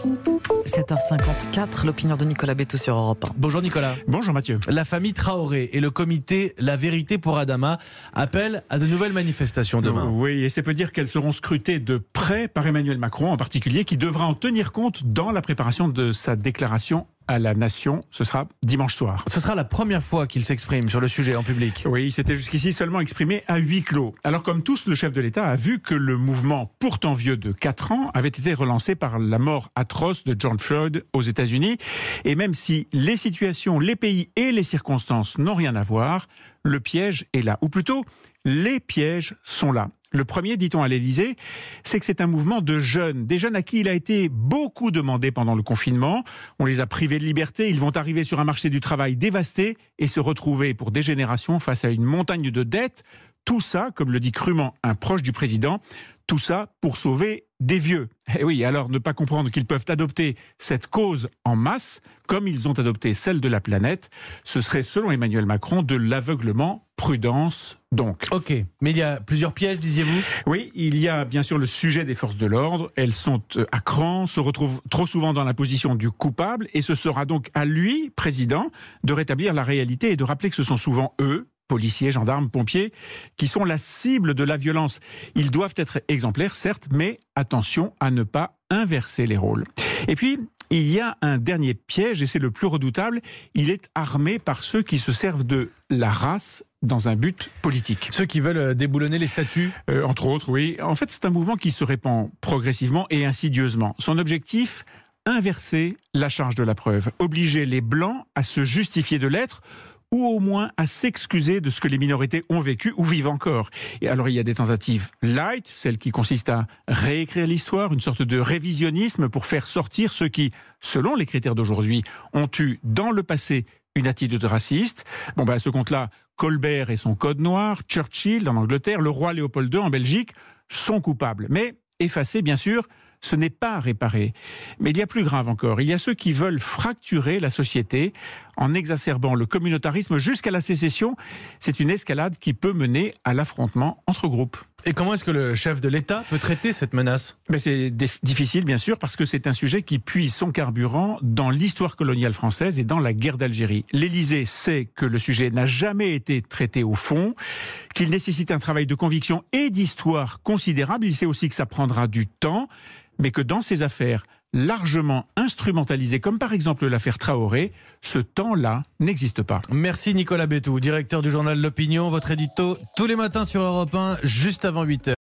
7h54, l'opinion de Nicolas Bétou sur Europe 1. Bonjour Nicolas. Bonjour Mathieu. La famille Traoré et le comité La Vérité pour Adama appellent à de nouvelles manifestations demain. Oui, et c'est peu dire qu'elles seront scrutées de près par Emmanuel Macron en particulier, qui devra en tenir compte dans la préparation de sa déclaration à la nation. Ce sera dimanche soir. Ce sera la première fois qu'il s'exprime sur le sujet en public. Oui, il s'était jusqu'ici seulement exprimé à huis clos. Alors comme tous, le chef de l'État a vu que le mouvement pourtant vieux de 4 ans avait été relancé par la mort atroce de George Floyd aux États-Unis. Et même si les situations, les pays et les circonstances n'ont rien à voir, le piège est là. Ou plutôt, les pièges sont là. Le premier, dit-on à l'Élysée, c'est que c'est un mouvement de jeunes, des jeunes à qui il a été beaucoup demandé pendant le confinement. On les a privés de liberté, ils vont arriver sur un marché du travail dévasté et se retrouver pour des générations face à une montagne de dettes. Tout ça, comme le dit crûment un proche du président, tout ça pour sauver des vieux. Et oui, alors ne pas comprendre qu'ils peuvent adopter cette cause en masse, comme ils ont adopté celle de la planète, ce serait, selon Emmanuel Macron, de l'aveuglement. Prudence, donc. Ok, mais il y a plusieurs pièges, disiez-vous ? Oui, il y a bien sûr le sujet des forces de l'ordre. Elles sont à cran, se retrouvent trop souvent dans la position du coupable, et ce sera donc à lui, président, de rétablir la réalité et de rappeler que ce sont souvent eux, policiers, gendarmes, pompiers, qui sont la cible de la violence. Ils doivent être exemplaires, certes, mais attention à ne pas inverser les rôles. Et puis, il y a un dernier piège, et c'est le plus redoutable. Il est armé par ceux qui se servent de la race dans un but politique. Ceux qui veulent déboulonner les statuts ? Entre autres, oui. En fait, c'est un mouvement qui se répand progressivement et insidieusement. Son objectif, inverser la charge de la preuve. Obliger les Blancs à se justifier de l'être, ou au moins à s'excuser de ce que les minorités ont vécu ou vivent encore. Et alors il y a des tentatives light, celles qui consistent à réécrire l'histoire, une sorte de révisionnisme pour faire sortir ceux qui, selon les critères d'aujourd'hui, ont eu dans le passé une attitude raciste. À ce compte-là, Colbert et son code noir, Churchill en Angleterre, le roi Léopold II en Belgique sont coupables. Mais effacer, bien sûr, ce n'est pas réparer. Mais il y a plus grave encore. Il y a ceux qui veulent fracturer la société en exacerbant le communautarisme jusqu'à la sécession. C'est une escalade qui peut mener à l'affrontement entre groupes. Et comment est-ce que le chef de l'État peut traiter cette menace ? C'est difficile, bien sûr, parce que c'est un sujet qui puise son carburant dans l'histoire coloniale française et dans la guerre d'Algérie. L'Élysée sait que le sujet n'a jamais été traité au fond, qu'il nécessite un travail de conviction et d'histoire considérable. Il sait aussi que ça prendra du temps, mais que dans ces affaires largement instrumentalisées, comme par exemple l'affaire Traoré, ce temps-là n'existe pas. Merci Nicolas Bétou, directeur du journal L'Opinion. Votre édito tous les matins sur Europe 1, juste avant 8h.